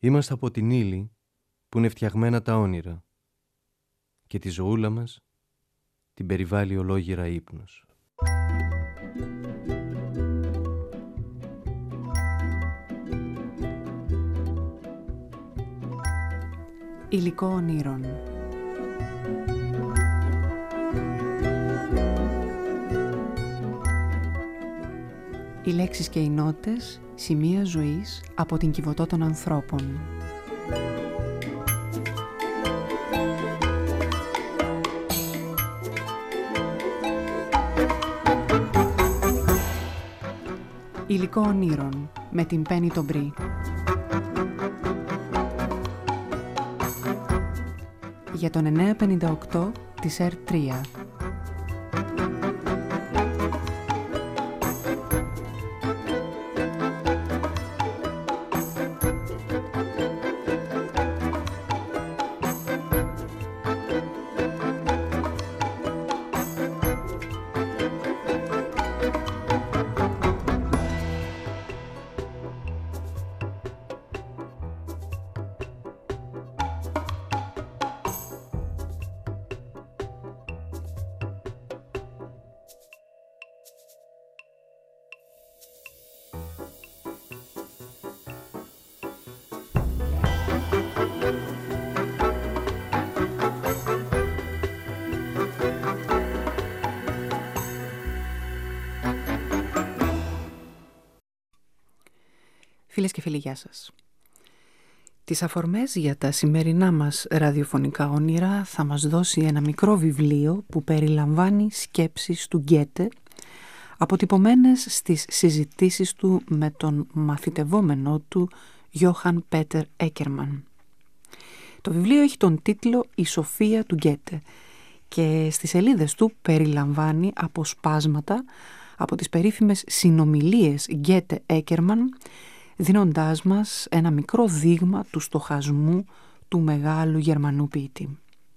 Είμαστε από την ύλη που είναι φτιαγμένα τα όνειρα και τη ζωούλα μας την περιβάλλει ολόγυρα ύπνος. Υλικό ονείρων. Οι λέξεις και οι νότες, σημεία ζωής από την Κιβωτό των ανθρώπων. Υλικό ονείρων με την Πέννη τον Μπρι. Για τον 958 της R3. Φίλες και φίλοι, γεια σας. Τις αφορμές για τα σημερινά μας ραδιοφωνικά όνειρα θα μας δώσει ένα μικρό βιβλίο που περιλαμβάνει σκέψεις του Γκέτε, αποτυπωμένες στις συζητήσεις του με τον μαθητευόμενό του Γιόχαν Πέτερ Έκερμαν. Το βιβλίο έχει τον τίτλο «Η Σοφία του Γκέτε» και στις σελίδες του περιλαμβάνει αποσπάσματα από τις περίφημες συνομιλίες Γκέτε Έκερμαν, δίνοντάς μας ένα μικρό δείγμα του στοχασμού του μεγάλου Γερμανού ποιητή.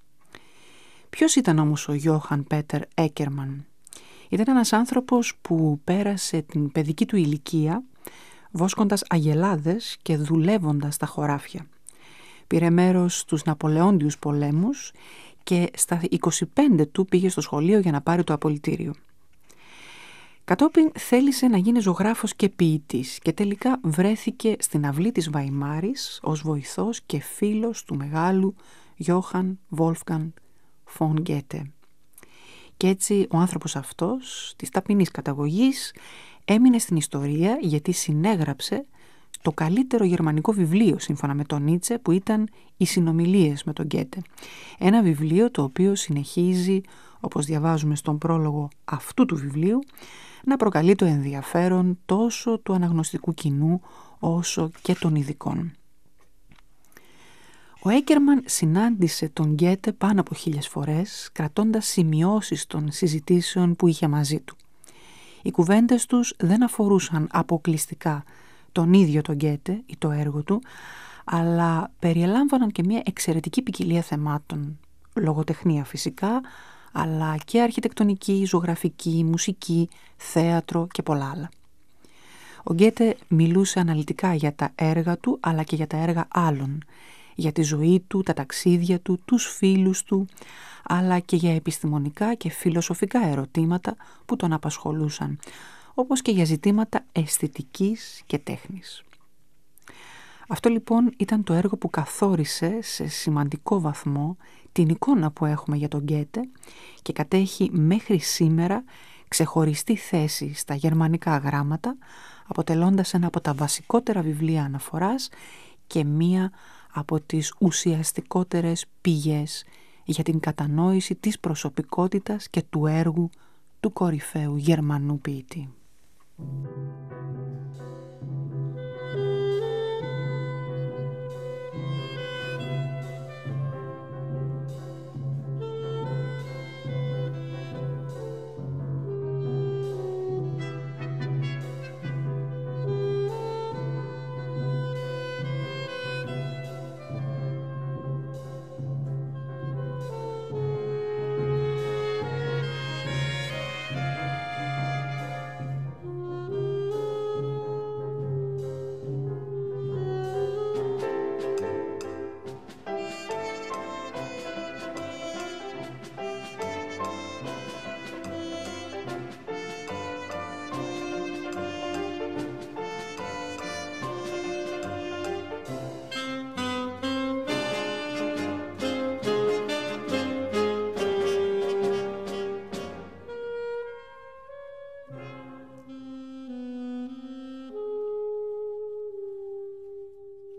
Ποιος ήταν όμως ο Γιόχαν Πέτερ Έκερμαν? Ήταν ένας άνθρωπος που πέρασε την παιδική του ηλικία βόσκοντας αγελάδες και δουλεύοντας στα χωράφια. Πήρε μέρος στους Ναπολεόντιους πολέμους και στα 25 του πήγε στο σχολείο για να πάρει το απολυτήριο. Κατόπιν θέλησε να γίνει ζωγράφος και ποιητής και τελικά βρέθηκε στην αυλή της Βαϊμάρης ως βοηθός και φίλος του μεγάλου Γιόχαν Βόλφγκαν φον Γκέτε. Και έτσι ο άνθρωπος αυτός, της ταπεινής καταγωγής, έμεινε στην ιστορία γιατί συνέγραψε το καλύτερο γερμανικό βιβλίο σύμφωνα με τον Νίτσε, που ήταν «Οι συνομιλίες με τον Γκέτε». Ένα βιβλίο το οποίο συνεχίζει, όπως διαβάζουμε στον πρόλογο αυτού του βιβλίου, να προκαλεί το ενδιαφέρον τόσο του αναγνωστικού κοινού όσο και των ειδικών. Ο Έκερμαν συνάντησε τον Γκέτε πάνω από 1000 φορές, κρατώντας σημειώσεις των συζητήσεων που είχε μαζί του. Οι κουβέντες τους δεν αφορούσαν αποκλειστικά τον ίδιο τον Γκέτε ή το έργο του, αλλά περιελάμβαναν και μια εξαιρετική ποικιλία θεμάτων, λογοτεχνία φυσικά, αλλά και αρχιτεκτονική, ζωγραφική, μουσική, θέατρο και πολλά άλλα. Ο Γκέτε μιλούσε αναλυτικά για τα έργα του, αλλά και για τα έργα άλλων, για τη ζωή του, τα ταξίδια του, τους φίλους του, αλλά και για επιστημονικά και φιλοσοφικά ερωτήματα που τον απασχολούσαν, όπως και για ζητήματα αισθητικής και τέχνης. Αυτό λοιπόν ήταν το έργο που καθόρισε σε σημαντικό βαθμό την εικόνα που έχουμε για τον Γκέτε και κατέχει μέχρι σήμερα ξεχωριστή θέση στα γερμανικά γράμματα, αποτελώντας ένα από τα βασικότερα βιβλία αναφοράς και μία από τις ουσιαστικότερες πηγές για την κατανόηση της προσωπικότητας και του έργου του κορυφαίου Γερμανού ποιητή.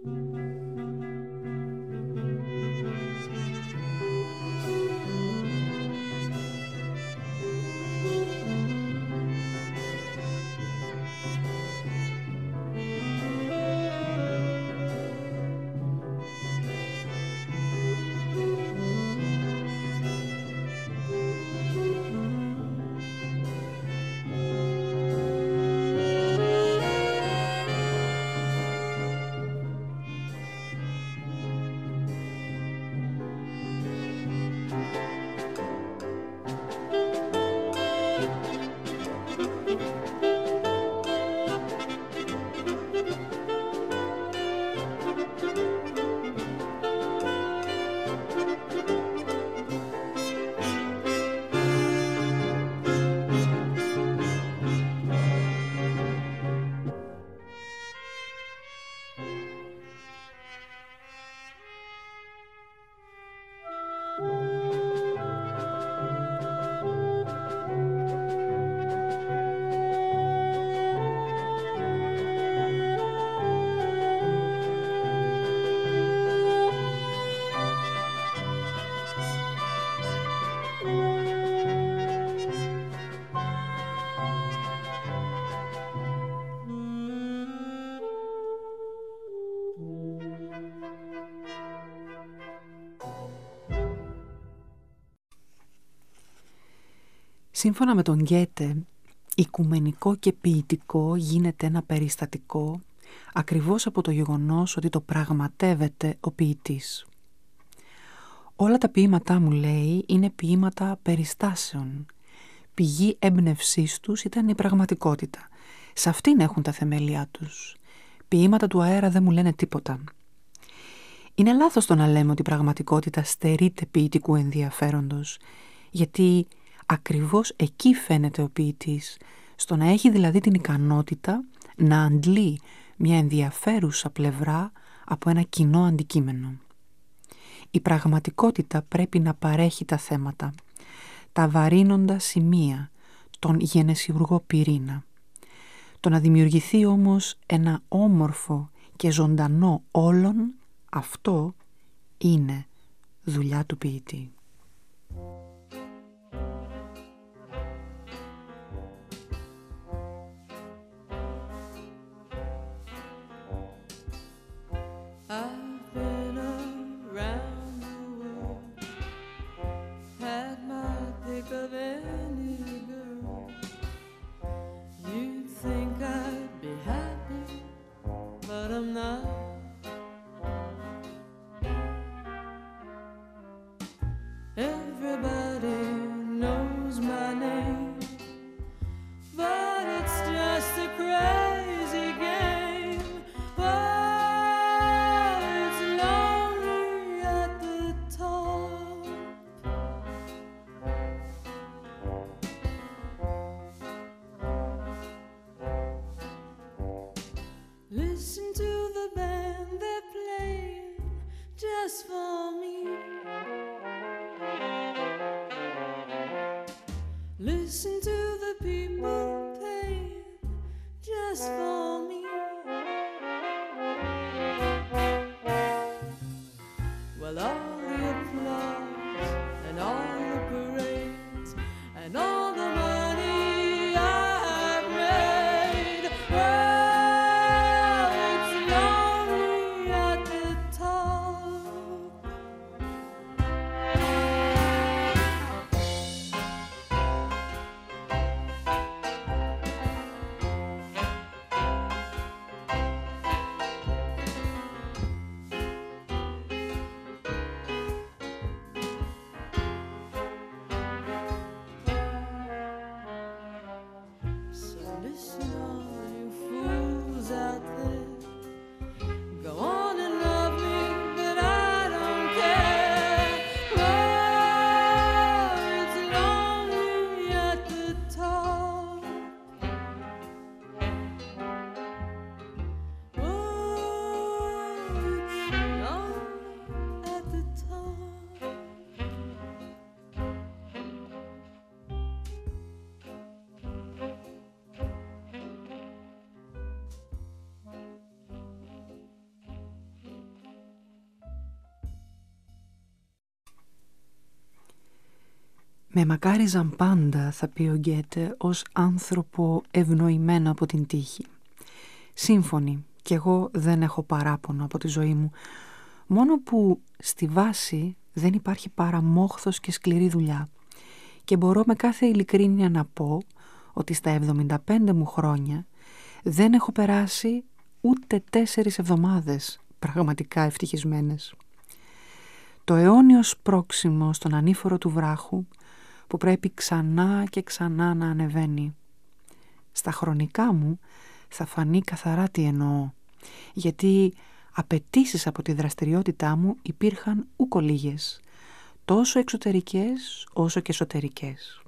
Σύμφωνα με τον Γκέτε, οικουμενικό και ποιητικό γίνεται ένα περιστατικό ακριβώς από το γεγονός ότι το πραγματεύεται ο ποιητής. Όλα τα ποίηματά μου, λέει, είναι ποίηματα περιστάσεων. Πηγή έμπνευσής τους ήταν η πραγματικότητα. Σε αυτήν έχουν τα θεμέλια τους. Ποίηματα του αέρα δεν μου λένε τίποτα. Είναι λάθος το να λέμε ότι η πραγματικότητα στερείται ποιητικού ενδιαφέροντος, γιατί ακριβώς εκεί φαίνεται ο ποιητής, στο να έχει δηλαδή την ικανότητα να αντλεί μια ενδιαφέρουσα πλευρά από ένα κοινό αντικείμενο. Η πραγματικότητα πρέπει να παρέχει τα θέματα, τα βαρύνοντα σημεία, τον γενεσιουργό πυρήνα. Το να δημιουργηθεί όμως ένα όμορφο και ζωντανό όλον, αυτό είναι δουλειά του ποιητή. Με μακάριζαν πάντα, θα πει ο Γκέτε, ως άνθρωπο ευνοημένο από την τύχη. Σύμφωνοι, κι εγώ δεν έχω παράπονο από τη ζωή μου, μόνο που στη βάση δεν υπάρχει παρά μόχθος και σκληρή δουλειά. Και μπορώ με κάθε ειλικρίνεια να πω ότι στα 75 μου χρόνια δεν έχω περάσει ούτε 4 εβδομάδες πραγματικά ευτυχισμένες. Το αιώνιο σπρώξιμο στον ανήφορο του βράχου που πρέπει ξανά και ξανά να ανεβαίνει. Στα χρονικά μου θα φανεί καθαρά τι εννοώ, γιατί απαιτήσεις από τη δραστηριότητά μου υπήρχαν ούκο λίγες, τόσο εξωτερικές όσο και εσωτερικές.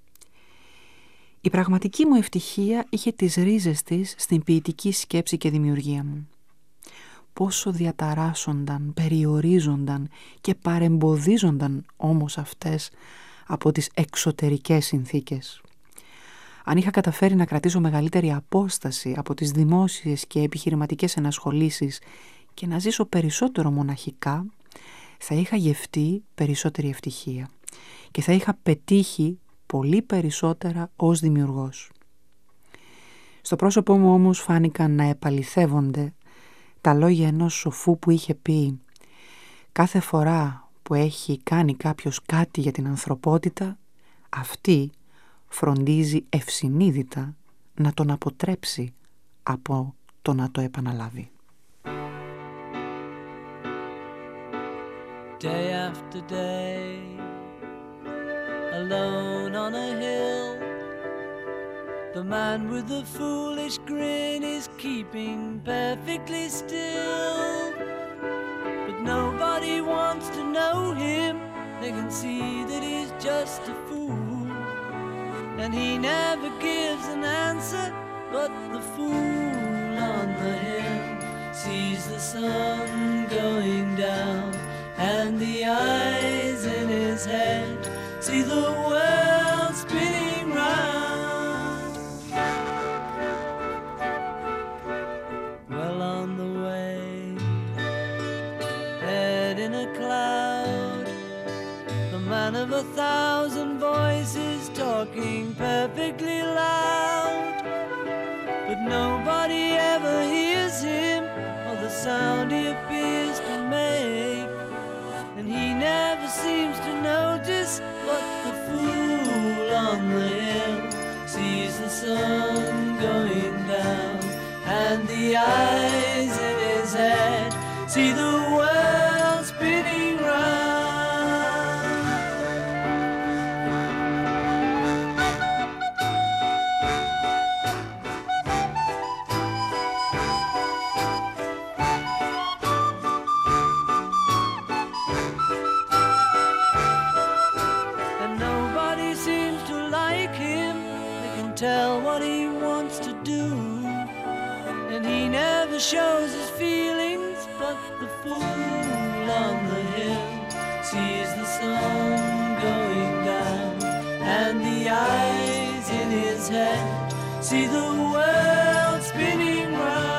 Η πραγματική μου ευτυχία είχε τις ρίζες της στην ποιητική σκέψη και δημιουργία μου. Πόσο διαταράσσονταν, περιορίζονταν και παρεμποδίζονταν όμως αυτές από τις εξωτερικές συνθήκες. Αν είχα καταφέρει να κρατήσω μεγαλύτερη απόσταση από τις δημόσιες και επιχειρηματικές ενασχολήσεις και να ζήσω περισσότερο μοναχικά, θα είχα γευτεί περισσότερη ευτυχία και θα είχα πετύχει πολύ περισσότερα ως δημιουργός. Στο πρόσωπό μου όμως φάνηκαν να επαληθεύονται τα λόγια ενός σοφού που είχε πει «Κάθε φορά που έχει κάνει κάποιος κάτι για την ανθρωπότητα, αυτή φροντίζει ευσυνείδητα να τον αποτρέψει από το να το επαναλάβει». Day after day, alone on a hill, the man with the foolish grin is keeping perfectly still. But nobody wants to know him, they can see that he's just a fool. And he never gives an answer, but the fool on the hill sees the sun going down, and the eyes in his head see the world spinning round. Well on the way, head in a cloud, the man of 1,000 voices talking perfectly loud. But nobody ever hears him or the sound he appears to make. And he never seems to notice, but the fool on the hill sees the sun going down, and the eyes in his head see the world spinning round. Tell what he wants to do, and he never shows his feelings, but the fool on the hill sees the sun going down, and the eyes in his head see the world spinning round.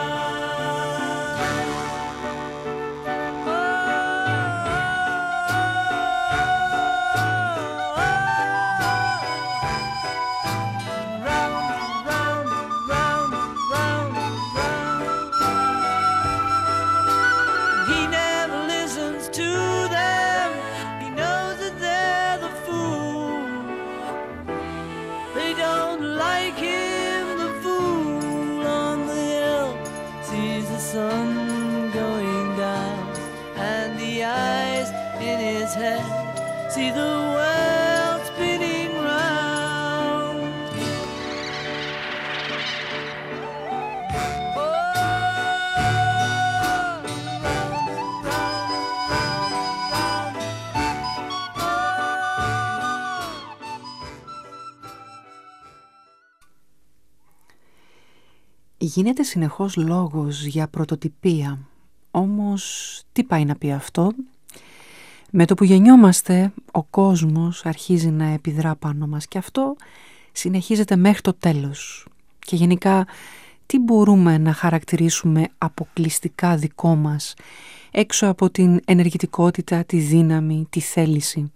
See the world spinning round. Oh, round, round, round, round. Γίνεται συνεχώς λόγος για πρωτοτυπία. Όμως τι πάει να πει αυτό? Με το που γεννιόμαστε, ο κόσμος αρχίζει να επιδρά πάνω μας και αυτό συνεχίζεται μέχρι το τέλος. Και γενικά, τι μπορούμε να χαρακτηρίσουμε αποκλειστικά δικό μας, έξω από την ενεργητικότητα, τη δύναμη, τη θέληση,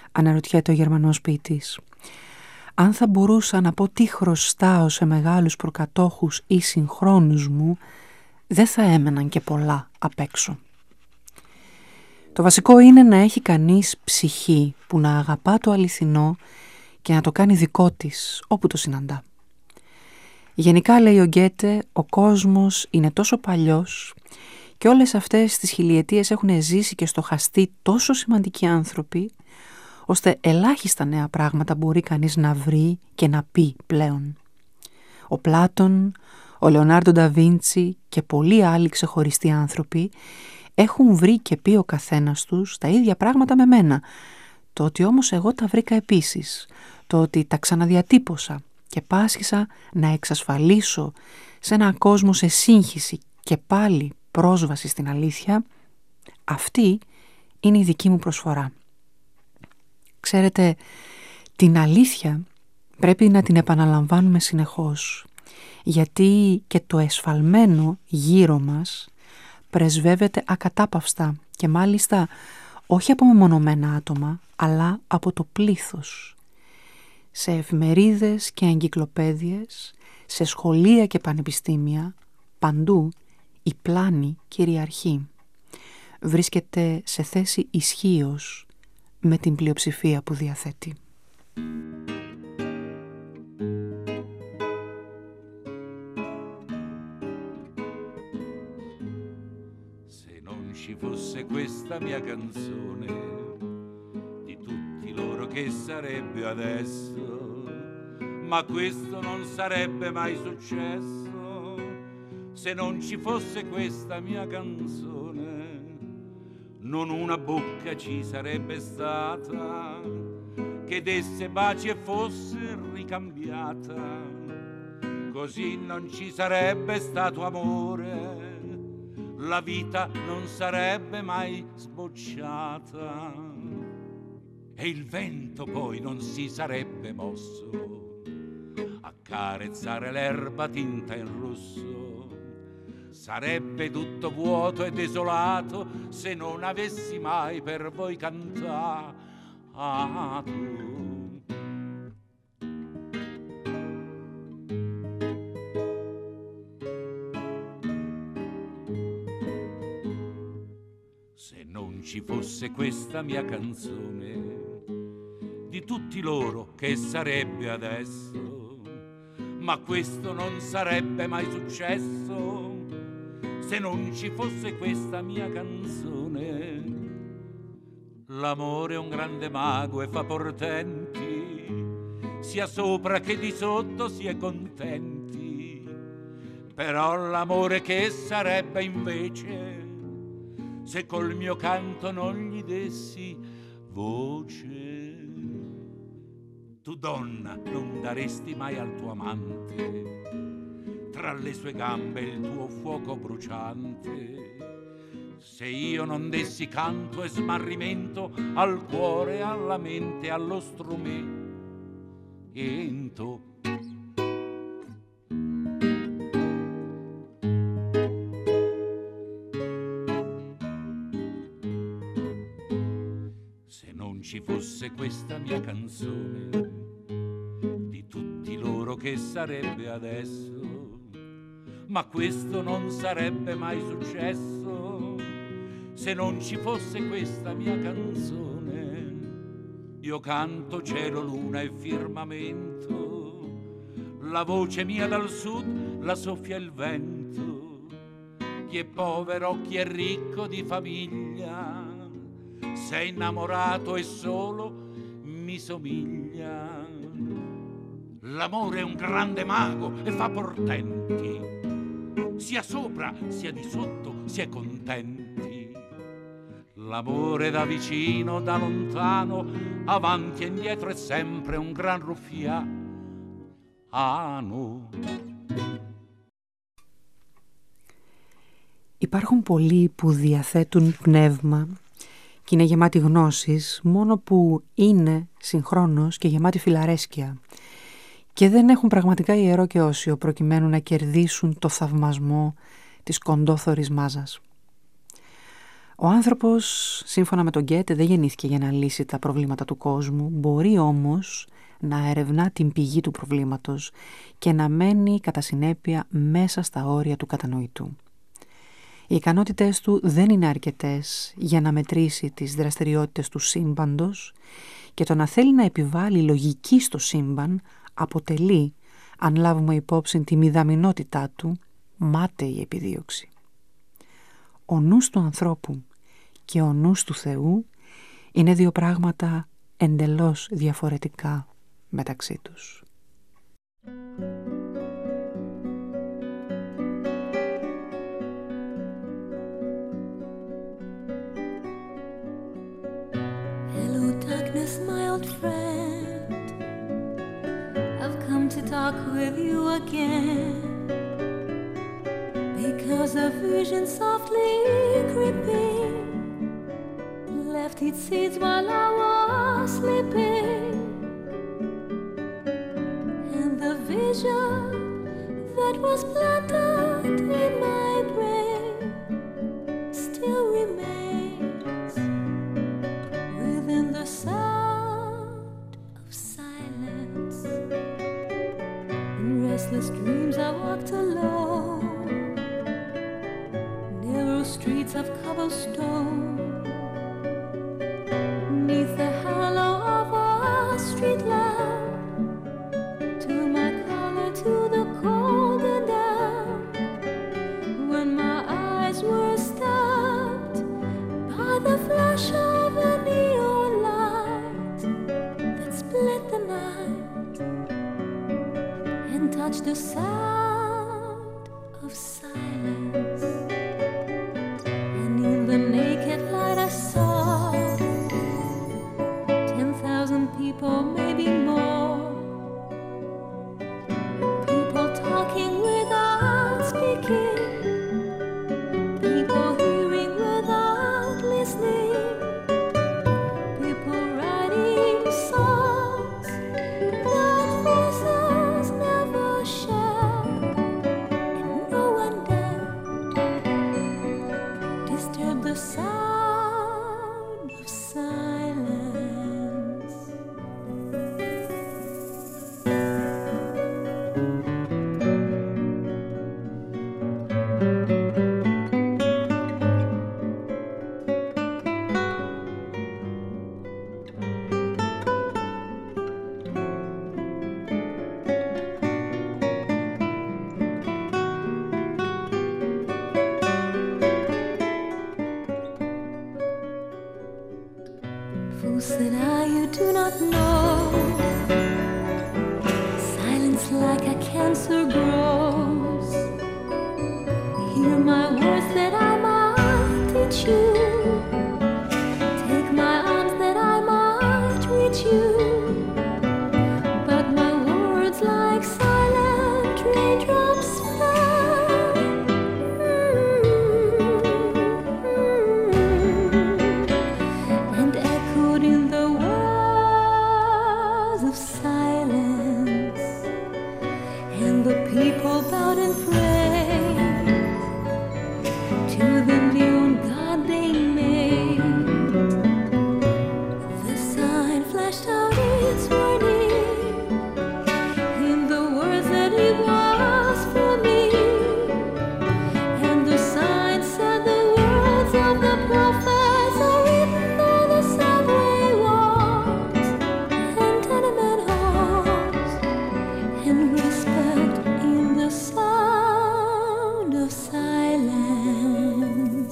αναρωτιέται ο Γερμανός ποιητής. Αν θα μπορούσα να πω τι χρωστάω σε μεγάλους προκατόχους ή συγχρόνους μου, δεν θα έμεναν και πολλά απ' έξω. Το βασικό είναι να έχει κανείς ψυχή που να αγαπά το αληθινό και να το κάνει δικό της όπου το συναντά. Γενικά, λέει ο Γκέτε, ο κόσμος είναι τόσο παλιός και όλες αυτές τις χιλιετίες έχουν ζήσει και στοχαστεί τόσο σημαντικοί άνθρωποι, ώστε ελάχιστα νέα πράγματα μπορεί κανείς να βρει και να πει πλέον. Ο Πλάτων, ο Λεωνάρντο ντα Βίντσι και πολλοί άλλοι ξεχωριστοί άνθρωποι έχουν βρει και πει ο καθένας τους τα ίδια πράγματα με μένα. Το ότι όμως εγώ τα βρήκα επίσης, το ότι τα ξαναδιατύπωσα και πάσχισα να εξασφαλίσω σε έναν κόσμο σε σύγχυση και πάλι πρόσβαση στην αλήθεια, αυτή είναι η δική μου προσφορά. Ξέρετε, την αλήθεια πρέπει να την επαναλαμβάνουμε συνεχώς, γιατί και το εσφαλμένο γύρω μας πρεσβεύεται ακατάπαυστα και μάλιστα όχι από μεμονωμένα άτομα, αλλά από το πλήθος. Σε εφημερίδες και εγκυκλοπαίδειες, σε σχολεία και πανεπιστήμια, παντού η πλάνη κυριαρχεί. Βρίσκεται σε θέση ισχύως με την πλειοψηφία που διαθέτει. Ci fosse questa mia canzone di tutti loro che sarebbe adesso, ma questo non sarebbe mai successo se non ci fosse questa mia canzone. Non una bocca ci sarebbe stata che desse pace e fosse ricambiata, così non ci sarebbe stato amore, la vita non sarebbe mai sbocciata e il vento poi non si sarebbe mosso a carezzare l'erba tinta in rosso. Sarebbe tutto vuoto e desolato se non avessi mai per voi cantato. Se non ci fosse questa mia canzone di tutti loro che sarebbe adesso, ma questo non sarebbe mai successo se non ci fosse questa mia canzone. L'amore è un grande mago e fa portenti, sia sopra che di sotto si è contenti, però l'amore che sarebbe invece se col mio canto non gli dessi voce. Tu donna non daresti mai al tuo amante tra le sue gambe il tuo fuoco bruciante, se io non dessi canto e smarrimento al cuore, alla mente, allo strumento. Ci fosse questa mia canzone di tutti loro che sarebbe adesso, ma questo non sarebbe mai successo se non ci fosse questa mia canzone. Io canto cielo, luna e firmamento, la voce mia dal sud la soffia il vento, chi è povero, chi è ricco di famiglia, se è innamorato e solo mi somiglia. L'amore è un grande mago e fa portenti, sia sopra sia di sotto si è contenti. L'amore da vicino, da lontano, avanti e indietro è sempre un gran ruffiano. Υπάρχουν πολλοί που διαθέτουν πνεύμα και είναι γεμάτοι γνώσεις, μόνο που είναι συγχρόνως και γεμάτοι φιλαρέσκεια και δεν έχουν πραγματικά ιερό και όσιο προκειμένου να κερδίσουν το θαυμασμό της κοντόθωρης μάζας. Ο άνθρωπος, σύμφωνα με τον Γκέτε, δεν γεννήθηκε για να λύσει τα προβλήματα του κόσμου, μπορεί όμως να ερευνά την πηγή του προβλήματος και να μένει κατά συνέπεια μέσα στα όρια του κατανοητού. Οι ικανότητες του δεν είναι αρκετές για να μετρήσει τις δραστηριότητες του σύμπαντος και το να θέλει να επιβάλλει λογική στο σύμπαν αποτελεί, αν λάβουμε υπόψη τη μηδαμινότητά του, μάταιη επιδίωξη. Ο νους του ανθρώπου και ο νους του Θεού είναι δύο πράγματα εντελώς διαφορετικά μεταξύ τους. Hello darkness, my old friend, I've come to talk with you again, because a vision softly creeping left its seeds while I was sleeping, and the vision that was planted in my brain still remains within the sound of silence. In restless dreams I walked alone, narrow streets of cobblestone, neath the halo of a street lamp, to my collar, to the cold and damp, when my eyes were stabbed by the flash of a neon light that split the night and touched the sound of silence. And in the naked light I saw 10,000 people, maybe more, people talking without speaking, people hearing without listening, people writing songs that voices never shared, and no one dared disturb the sound of silence. Fool, said I, you do not know, silence like a cancer grows. Hear my words that I might teach you, take my arms that I might reach you, but my words like silent raindrops fell, and echoed in the walls of silence, and the people bowed and prayed to the neon god they made. The sign flashed out its warning in the words that it was for me, and the sign said the words of the prophets are written on the subway walls and tenement halls, and whispered in the sound of silence.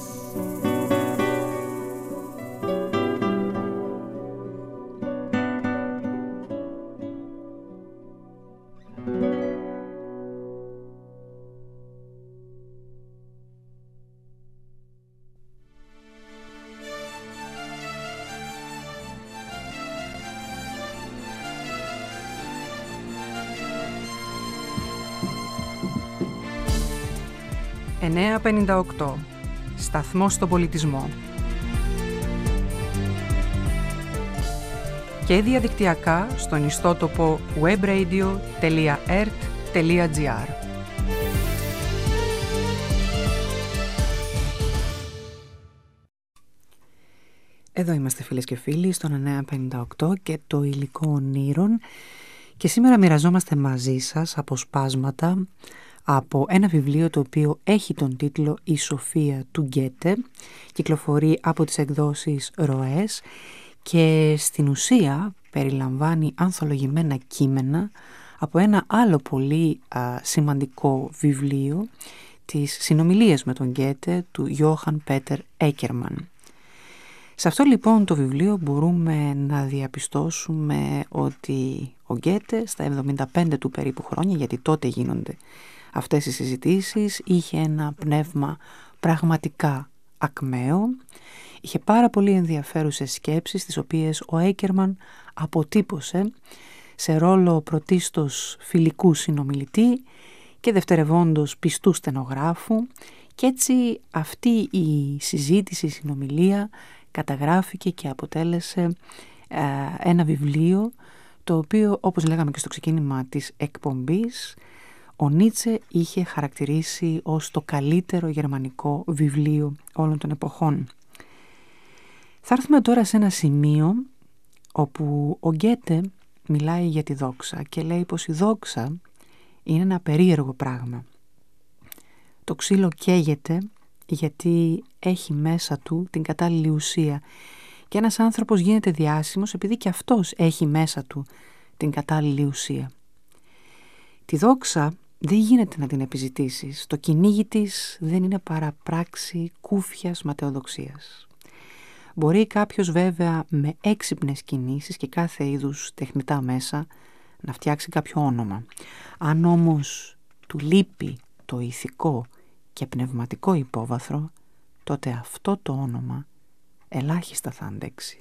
«958. Σταθμός στον πολιτισμό». Και διαδικτυακά στον ιστότοπο webradio.ert.gr. Εδώ είμαστε φίλες και φίλοι στον 958 και το υλικό ονείρων και σήμερα μοιραζόμαστε μαζί σας αποσπάσματα από ένα βιβλίο το οποίο έχει τον τίτλο «Η Σοφία» του Γκέτε, κυκλοφορεί από τις εκδόσεις Ροές και στην ουσία περιλαμβάνει ανθολογημένα κείμενα από ένα άλλο πολύ σημαντικό βιβλίο, τις συνομιλίες με τον Γκέτε του Γιώχαν Πέτερ Έκερμαν. Σε αυτό λοιπόν το βιβλίο μπορούμε να διαπιστώσουμε ότι ο Γκέτε στα 75 του περίπου χρόνια, γιατί τότε γίνονται αυτές οι συζητήσεις, είχε ένα πνεύμα πραγματικά ακμαίο, είχε πάρα πολύ ενδιαφέρουσες σκέψεις τις οποίες ο Έκερμαν αποτύπωσε σε ρόλο πρωτίστως φιλικού συνομιλητή και δευτερευόντως πιστού στενογράφου και έτσι αυτή η συζήτηση, η συνομιλία καταγράφηκε και αποτέλεσε ένα βιβλίο το οποίο, όπως λέγαμε και στο ξεκίνημα της εκπομπής, ο Νίτσε είχε χαρακτηρίσει ως το καλύτερο γερμανικό βιβλίο όλων των εποχών. Θα έρθουμε τώρα σε ένα σημείο όπου ο Γκέτε μιλάει για τη δόξα και λέει πως η δόξα είναι ένα περίεργο πράγμα. Το ξύλο καίγεται γιατί έχει μέσα του την κατάλληλη ουσία και ένας άνθρωπος γίνεται διάσημος επειδή και αυτός έχει μέσα του την κατάλληλη ουσία. Τη δόξα δεν γίνεται να την επιζητήσεις. Το κυνήγι της δεν είναι παρά πράξη κούφιας ματαιοδοξίας. Μπορεί κάποιος βέβαια με έξυπνες κινήσεις και κάθε είδους τεχνητά μέσα να φτιάξει κάποιο όνομα. Αν όμως του λείπει το ηθικό και πνευματικό υπόβαθρο, τότε αυτό το όνομα ελάχιστα θα αντέξει.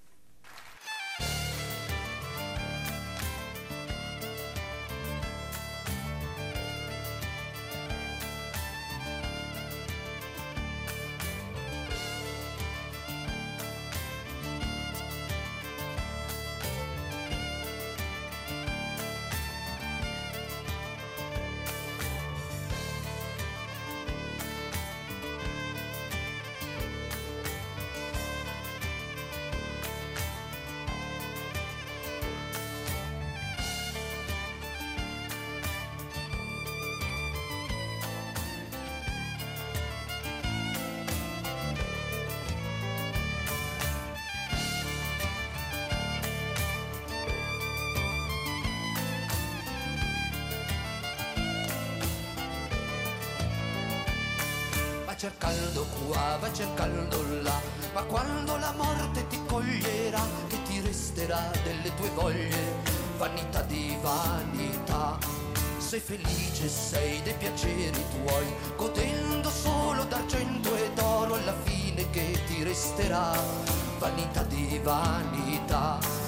Cercando qua, va cercando là, ma quando la morte ti coglierà, che ti resterà delle tue voglie, vanità di vanità. Sei felice, sei dei piaceri tuoi, godendo solo d'argento e d'oro, alla fine che ti resterà, vanità di vanità.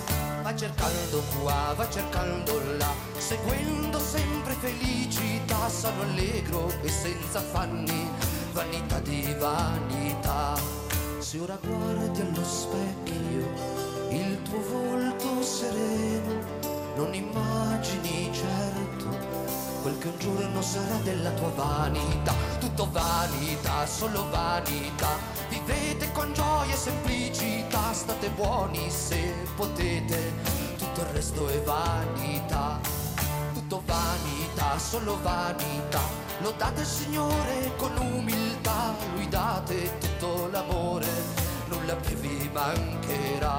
Va cercando qua, va cercando là, seguendo sempre felicità, sano allegro e senza affanni, vanità di vanità. Se ora guardi allo specchio il tuo volto sereno, non immagini certo quel che un giorno sarà della tua vanità. Tutto vanità, solo vanità. Vivete con gioia e semplicità, state buoni se potete, tutto il resto è vanità. Tutto vanità, solo vanità. Lodate il Signore con umiltà, lui date tutto l'amore, nulla più vi mancherà.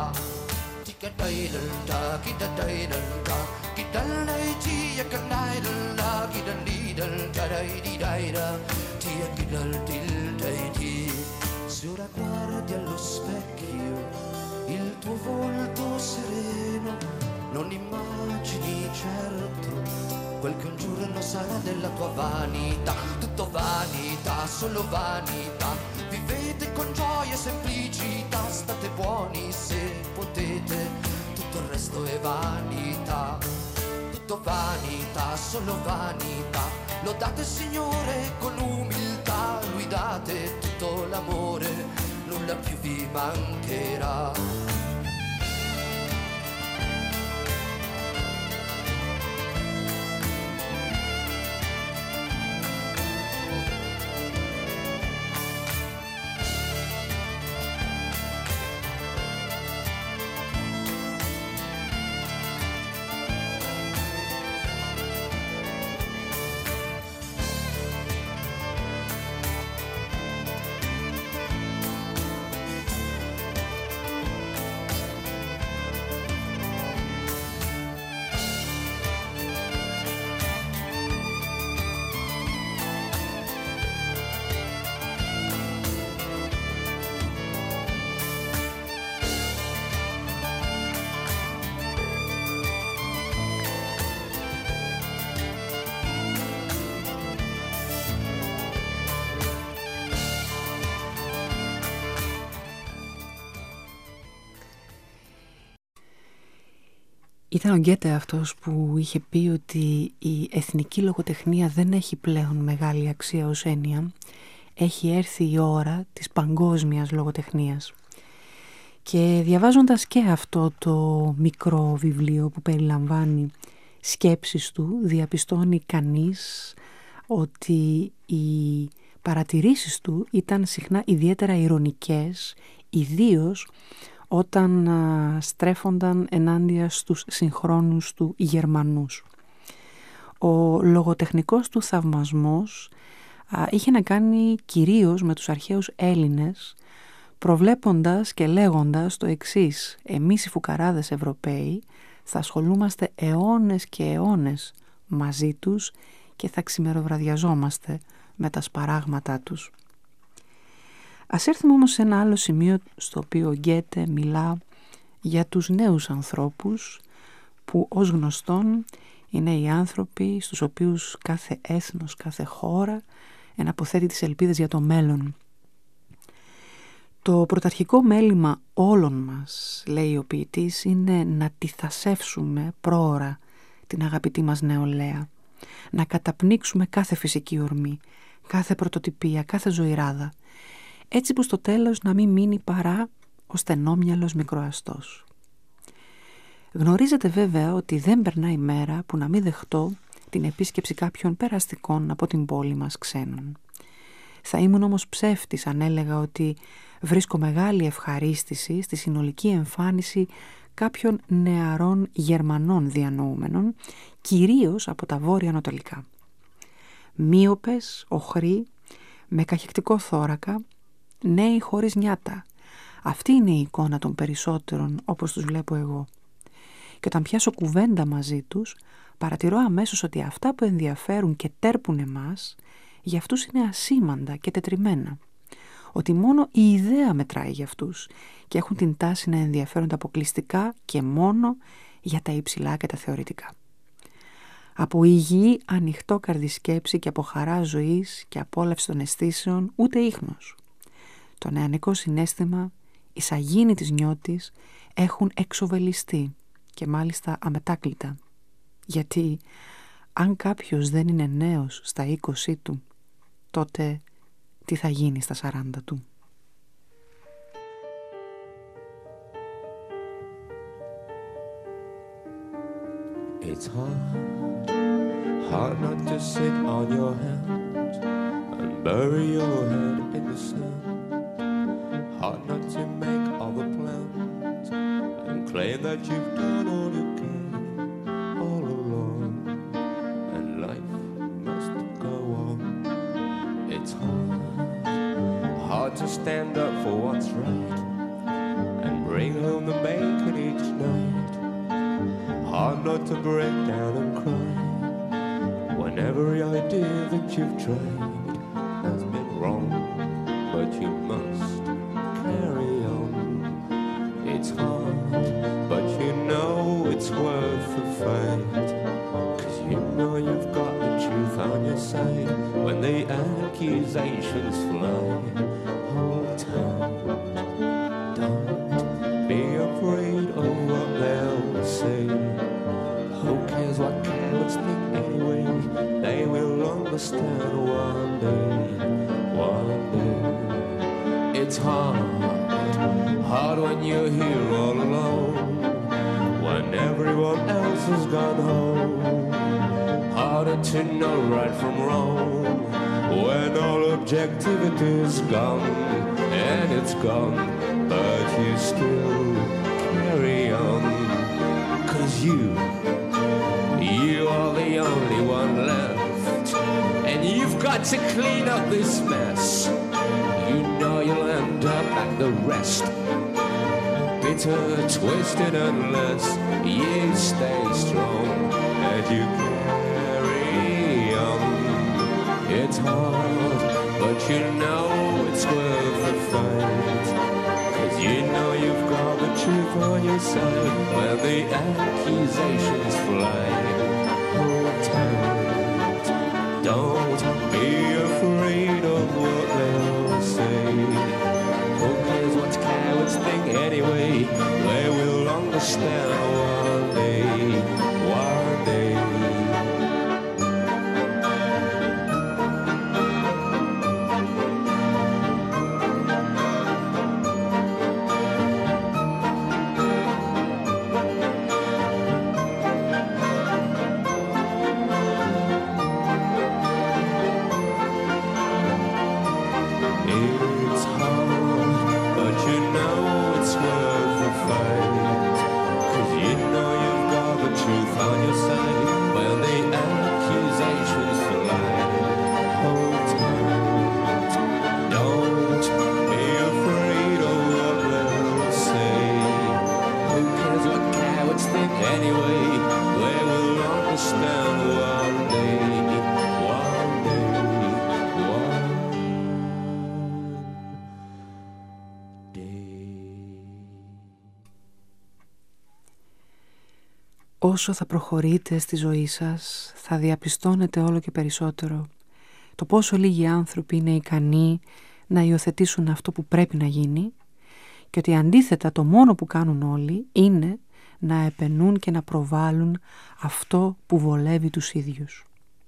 Se ora guardi allo specchio il tuo volto sereno, non immagini certo quel che un giorno sarà della tua vanità. Tutto vanità, solo vanità. Vivete con gioia e semplicità, state buoni se potete, tutto il resto è vanità. Tutto vanità, solo vanità. Lodate il Signore con umiltà, lui date tutto l'amore, nulla più vi mancherà. Ήταν ο Γκέτε αυτός που είχε πει ότι η εθνική λογοτεχνία δεν έχει πλέον μεγάλη αξία ως έννοια. Έχει έρθει η ώρα της παγκόσμιας λογοτεχνίας. Και διαβάζοντας και αυτό το μικρό βιβλίο που περιλαμβάνει σκέψεις του, διαπιστώνει κανείς ότι οι παρατηρήσεις του ήταν συχνά ιδιαίτερα ειρωνικές, ιδίως όταν στρέφονταν ενάντια στους συγχρόνους του Γερμανούς. Ο λογοτεχνικός του θαυμασμός είχε να κάνει κυρίως με τους αρχαίους Έλληνες, προβλέποντας και λέγοντας το εξής: εμείς οι φουκαράδες Ευρωπαίοι θα ασχολούμαστε αιώνες και αιώνες μαζί τους και θα ξημεροβραδιαζόμαστε με τα σπαράγματά τους. Ας έρθουμε όμως σε ένα άλλο σημείο στο οποίο ο Γκέτε μιλά για τους νέους ανθρώπους που ως γνωστόν είναι οι άνθρωποι στους οποίους κάθε έθνος, κάθε χώρα εναποθέτει τις ελπίδες για το μέλλον. Το πρωταρχικό μέλημα όλων μας, λέει ο ποιητής, είναι να τυθασεύσουμε πρόωρα την αγαπητή μας νεολαία, να καταπνίξουμε κάθε φυσική ορμή, κάθε πρωτοτυπία, κάθε ζωηράδα, έτσι που στο τέλος να μην μείνει παρά ο στενόμυαλος μικροαστός. Γνωρίζετε βέβαια ότι δεν περνάει μέρα που να μην δεχτώ την επίσκεψη κάποιων περαστικών από την πόλη μας ξένων. Θα ήμουν όμως ψεύτης αν έλεγα ότι βρίσκω μεγάλη ευχαρίστηση στη συνολική εμφάνιση κάποιων νεαρών Γερμανών διανοούμενων, κυρίως από τα βόρεια-ανατολικά. Μύοπες, οχροί, με καχεκτικό θώρακα, νέοι χωρίς νιάτα. Αυτή είναι η εικόνα των περισσότερων όπως τους βλέπω εγώ. Και όταν πιάσω κουβέντα μαζί τους, παρατηρώ αμέσως ότι αυτά που ενδιαφέρουν και τέρπουν εμάς, για αυτούς είναι ασήμαντα και τετριμένα. Ότι μόνο η ιδέα μετράει για αυτούς και έχουν την τάση να ενδιαφέρονται αποκλειστικά και μόνο για τα υψηλά και τα θεωρητικά. Από υγιή ανοιχτόκαρδη σκέψη και από χαρά ζωής και απόλαυση των αισθήσεων ούτε ίχνος. Το νεανικό συναίσθημα, η σαγίνη της νιώτης έχουν εξοβελιστεί και μάλιστα αμετάκλητα. Γιατί αν κάποιος δεν είναι νέος στα 20 του, τότε τι θα γίνει στα 40 του. It's hard not to sit on your hands and bury your head in the sand. Hard not to make all the plans and claim that you've done all you can all alone, and life must go on. It's hard to stand up for what's right and bring home the bacon each night. Hard not to break down and cry when every idea that you've tried has been wrong, but you must carry on. It's hard, but you know it's worth the fight, 'cause you know you've got the truth on your side when the accusations fly. Hold tight, don't be afraid of what they'll say. Who cares what cowards think anyway? They will understand one day, one day. It's hard when you're here all alone, when everyone else has gone home. Harder to know right from wrong, when all objectivity's gone, and it's gone, but you still carry on, 'cause you are the only one left, and you've got to clean up this mess. You know you'll end up like the rest, bitter, twisted, unless you stay strong and you carry on. It's hard, but you know it's worth the fight, 'cause you know you've got the truth on your side when the accusations fly. Hold tight, don't be afraid of what they'll say. Who cares what cowards think anyway? They will understand one day. Όσο θα προχωρείτε στη ζωή σας, θα διαπιστώνετε όλο και περισσότερο το πόσο λίγοι άνθρωποι είναι ικανοί να υιοθετήσουν αυτό που πρέπει να γίνει και ότι αντίθετα το μόνο που κάνουν όλοι είναι να επενούν και να προβάλλουν αυτό που βολεύει τους ίδιους.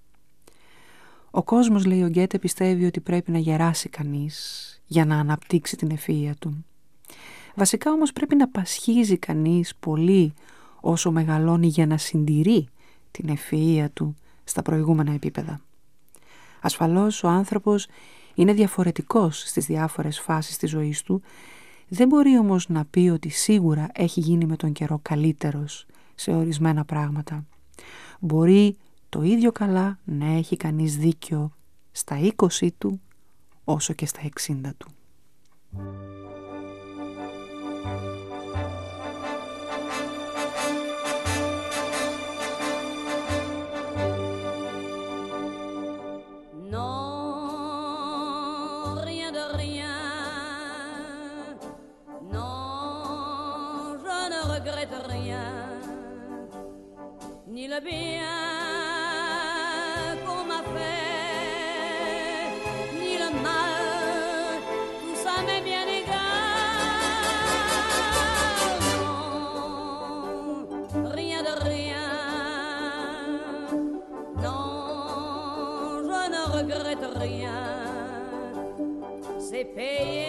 Ο κόσμος, λέει ο Γκέτε, πιστεύει ότι πρέπει να γεράσει κανείς για να αναπτύξει την ευφυΐα του. Βασικά όμως πρέπει να πασχίζει κανείς πολύ όσο μεγαλώνει για να συντηρεί την ευφυΐα του στα προηγούμενα επίπεδα. Ασφαλώς ο άνθρωπος είναι διαφορετικός στις διάφορες φάσεις της ζωής του, δεν μπορεί όμως να πει ότι σίγουρα έχει γίνει με τον καιρό καλύτερος σε ορισμένα πράγματα. Μπορεί το ίδιο καλά να έχει κανείς δίκιο στα 20 του όσο και στα 60 του. Ni le bien qu'on m'a fait, ni le mal, tout ça m'est bien égal. Non, rien de rien, non, je ne regrette rien, c'est payé.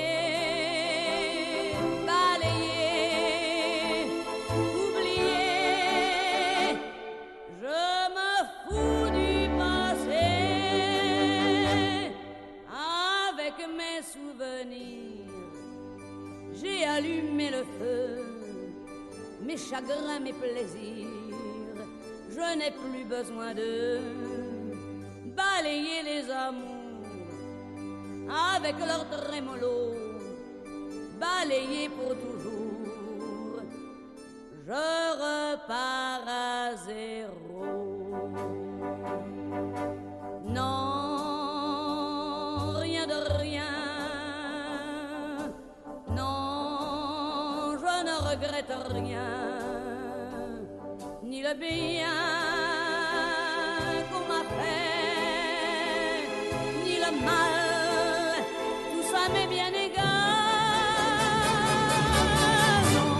J'ai allumé le feu, mes chagrins, mes plaisirs, je n'ai plus besoin de balayer les amours avec leur trémolo, balayer pour toujours, je repars à zéro. Non, rien de rien. Je ne regrette rien, ni le bien qu'on m'a fait, ni le mal, tout ça m'est bien égal. Non,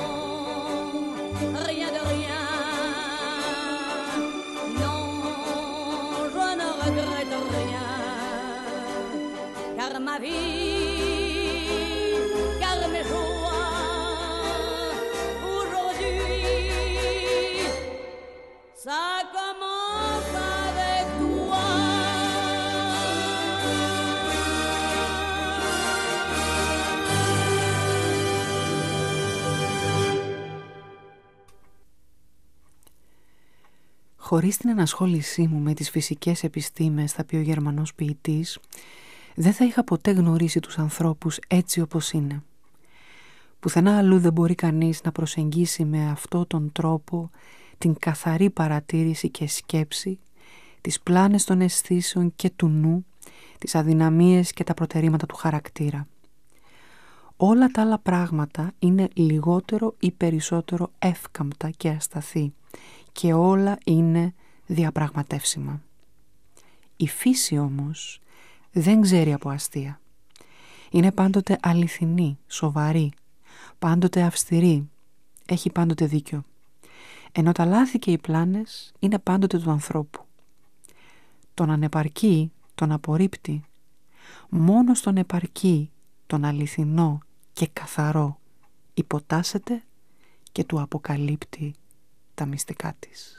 rien de rien, non, je ne regrette rien, car ma vie, car mes jours, ça commence avec toi. Χωρίς την ενασχόλησή μου με τις φυσικές επιστήμες, θα πει ο Γερμανός ποιητής, δεν θα είχα ποτέ γνωρίσει τους ανθρώπους έτσι όπως είναι. Πουθενά αλλού δεν μπορεί κανείς να προσεγγίσει με αυτόν τον τρόπο την καθαρή παρατήρηση και σκέψη, τις πλάνες των αισθήσεων και του νου, τις αδυναμίες και τα προτερήματα του χαρακτήρα. Όλα τα άλλα πράγματα είναι λιγότερο ή περισσότερο εύκαμπτα και ασταθή και όλα είναι διαπραγματεύσιμα. Η φύση όμως δεν ξέρει από αστεία. Είναι πάντοτε αληθινή, σοβαρή, πάντοτε αυστηρή, έχει πάντοτε δίκιο. Ενώ τα λάθη και οι πλάνες είναι πάντοτε του ανθρώπου. Τον ανεπαρκή τον απορρίπτει. Μόνο στον επαρκή, τον αληθινό και καθαρό υποτάσσεται και του αποκαλύπτει τα μυστικά της.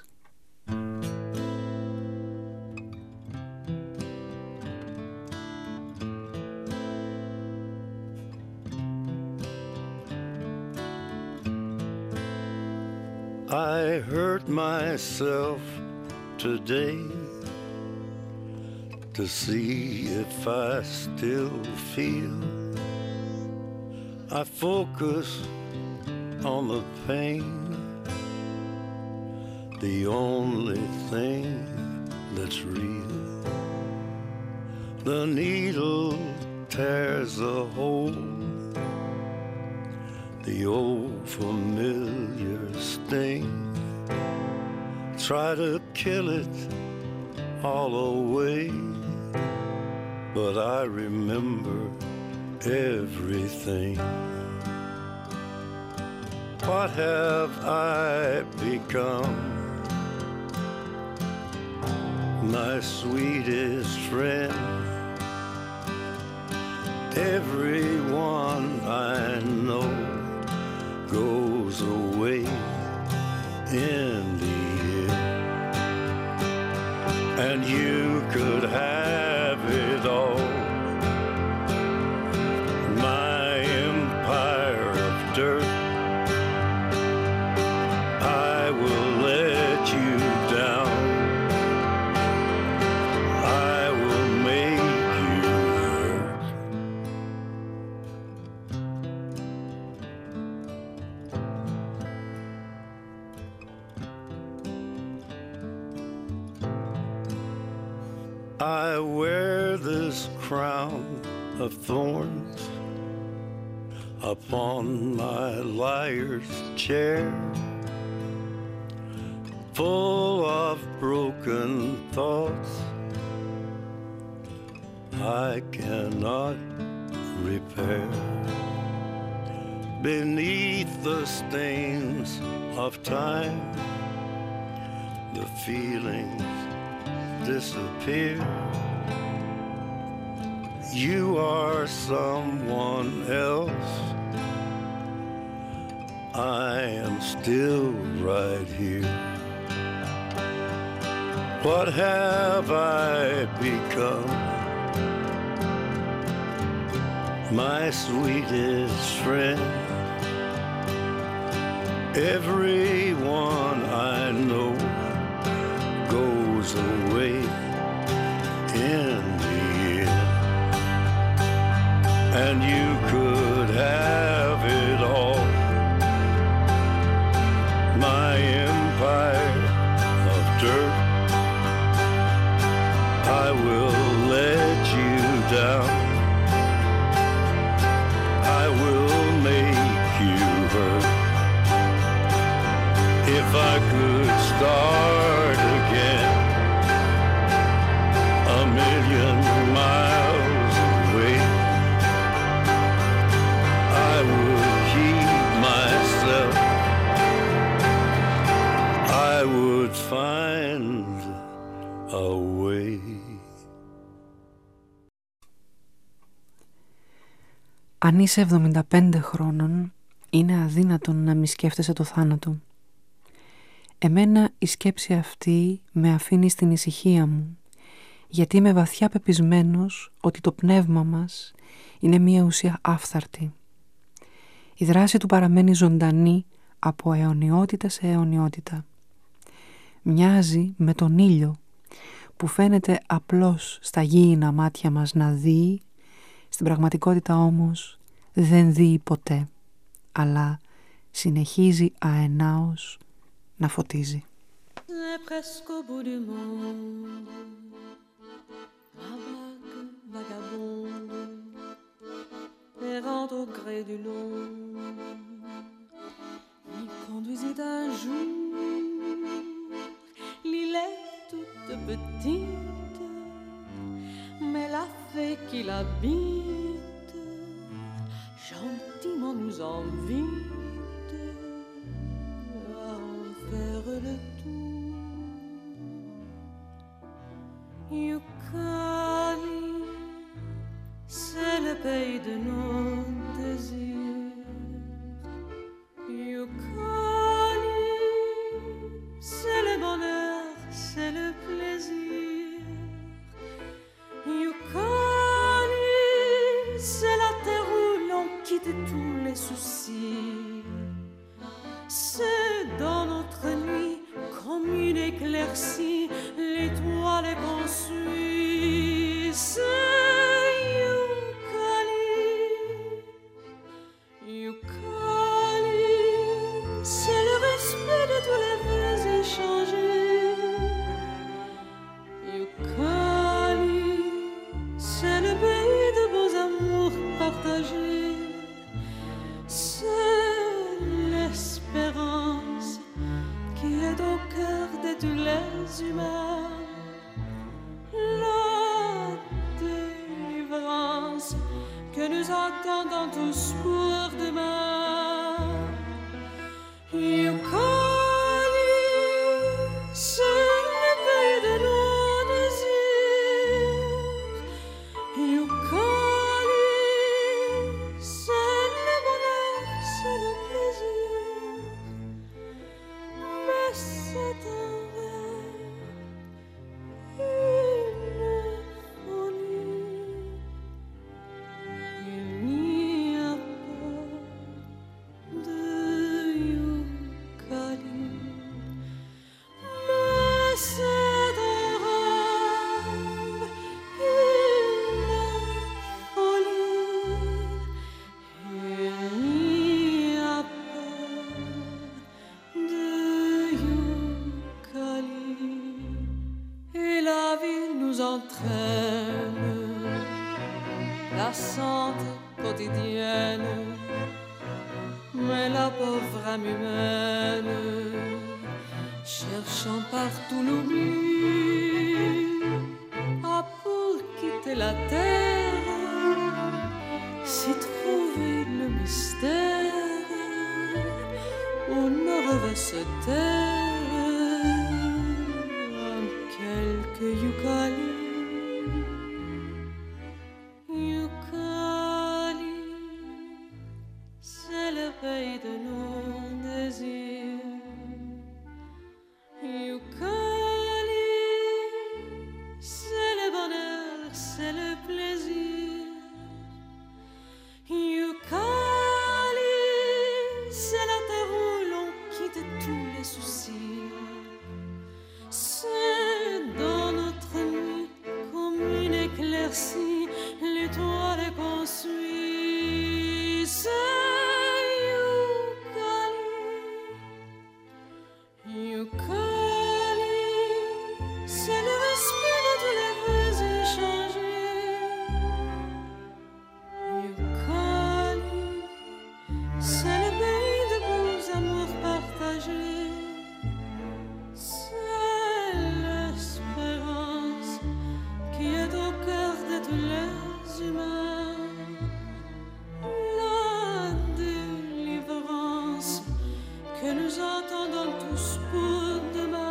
I hurt myself today to see if I still feel. I focus on the pain, the only thing that's real. The needle tears a hole the old familiar sting. Try to kill it all away, but I remember everything. What have I become? My sweetest friend. Everyone I know goes away in the end, and you could have it all. My empire of dirt, I will let you down. I will make you hurt. I wear this crown of thorns upon my liar's chair, full of broken thoughts I cannot repair. Beneath the stains of time, the feelings disappear. You are someone else. I am still right here. What have I become? My sweetest friend. Everyone I know goes away in the end, and you could have it all. My empire of dirt, I will let you down. I will make you hurt. If I could start again, a million miles away, I would keep myself. I would find a way. Αν είσαι 75 χρόνων, είναι αδύνατον να μη σκέφτεσαι το θάνατο. Εμένα η σκέψη αυτή με αφήνει στην ησυχία μου, γιατί είμαι βαθιά πεπισμένος ότι το πνεύμα μας είναι μια ουσία άφθαρτη. Η δράση του παραμένει ζωντανή από αιωνιότητα σε αιωνιότητα. Μοιάζει με τον ήλιο που φαίνεται απλώς στα γήινα μάτια μας να δει, στην πραγματικότητα όμως δεν δει ποτέ, αλλά συνεχίζει αενάως να φωτίζει. C'est presque au bout du monde, ma vague vagabonde, errant au gré du long, m'y conduisit un jour. L'île est toute petite, mais la fée qui l'habite gentiment nous invite à en faire le tour. Yucali, c'est le pays de nos désirs. Yucali, c'est le bonheur, c'est le plaisir. Yucali, c'est la terre où l'on quitte tous les soucis. C'est dans notre nuit comme mais la pauvre âme humaine, cherchant partout l'oubli, a pour quitter la terre, s'y trouver le mystère, où ne revêt se taire quelques yucalis. Pays de nos désirs, Youkali, c'est le bonheur, c'est le plaisir. Youkali, c'est la terre où l'on quitte tous les soucis. C'est dans notre nuit comme une éclaircie, l'étoile qu'on suit. C'est c'est le respect de tous les vœux échangés. Youkali, c'est le pays de beaux amours partagés. C'est l'espérance qui est au cœur de tous les humains. La délivrance que nous entendons tous pour demain.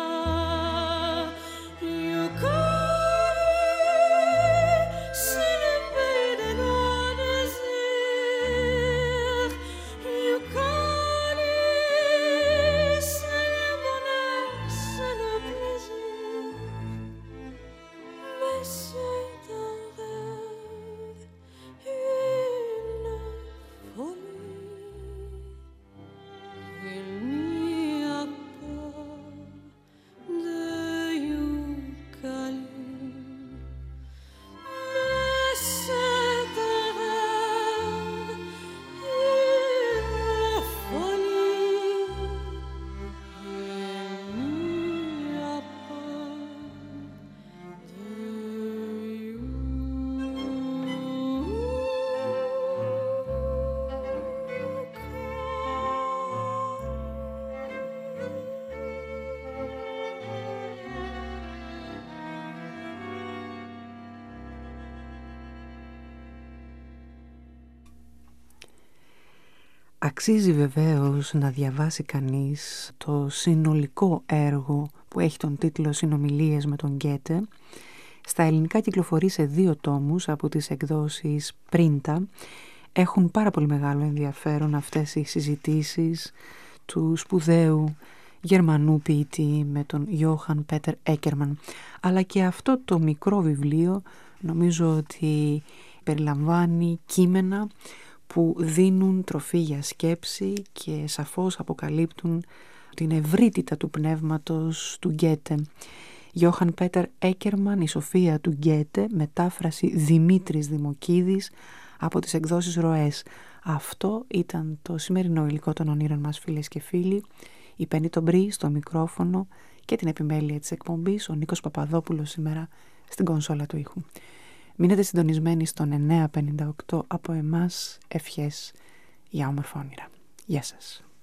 Αξίζει βεβαίως να διαβάσει κανείς το συνολικό έργο που έχει τον τίτλο «Συνομιλίες με τον Γκέτε». Στα ελληνικά κυκλοφορεί σε 2 τόμους από τις εκδόσεις Πρίντα. Έχουν πάρα πολύ μεγάλο ενδιαφέρον αυτές οι συζητήσεις του σπουδαίου Γερμανού ποιητή με τον Γιώχαν Πέτερ Έκερμαν. Αλλά και αυτό το μικρό βιβλίο νομίζω ότι περιλαμβάνει κείμενα που δίνουν τροφή για σκέψη και σαφώς αποκαλύπτουν την ευρύτητα του πνεύματος του Γκέτε. Γιώχαν Πέτερ Έκερμαν, η Σοφία του Γκέτε, μετάφραση Δημήτρης Δημοκίδης από τις εκδόσεις Ροές. Αυτό ήταν το σημερινό υλικό των ονείρων μας, φίλες και φίλοι. Η Πέννη Τομπρή στο μικρόφωνο και την επιμέλεια της εκπομπής, ο Νίκος Παπαδόπουλος σήμερα στην κονσόλα του ήχου. Μείνετε συντονισμένοι στον 958 από εμάς, ευχές για όμορφα όνειρα. Γεια σας.